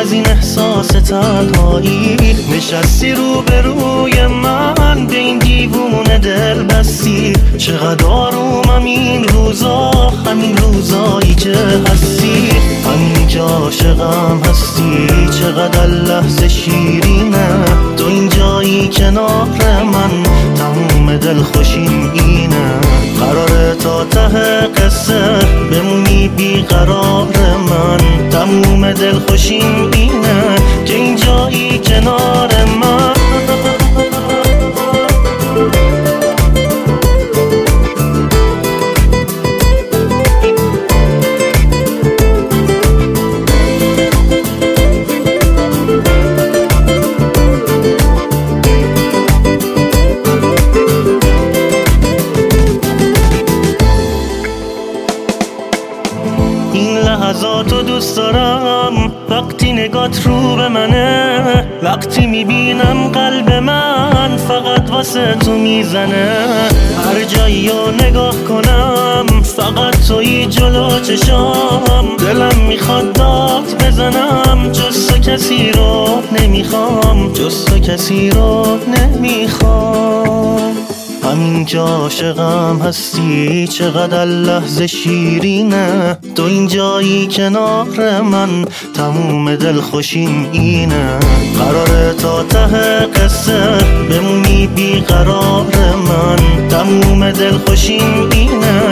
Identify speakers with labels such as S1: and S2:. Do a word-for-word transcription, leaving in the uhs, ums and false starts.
S1: از این احساس تنهایی نشستی رو به روی من، به این دیوونه دل بستی. چقدر آرومم این روزا، همین روزایی که هستی، همین که عاشقم هستی. چقدر لحظه شیرینه تو اینجایی کنار من، تموم دل خوشیم اینه. قراره تا ته قصه بمونی بی قرار من، تموم دل خوشیم اینه که اینجایی کنار من. این لحظاتو دوست دارم، وقتی نگات رو به منه، وقتی میبینم قلب من فقط واسه تو میزنه. هر جایی رو نگاه کنم فقط توی جلو چشام، دلم میخواد داد بزنم، جز تو کسی رو نمیخوام، جز تو کسی رو نمیخوام. همین که عاشقم هستی، چقدر لحظه شیرینه تو اینجایی کنار من، تموم دل خوشیم اینه. قراره تا ته قصه بمونی بی قرار من، تموم دل خوشیم اینه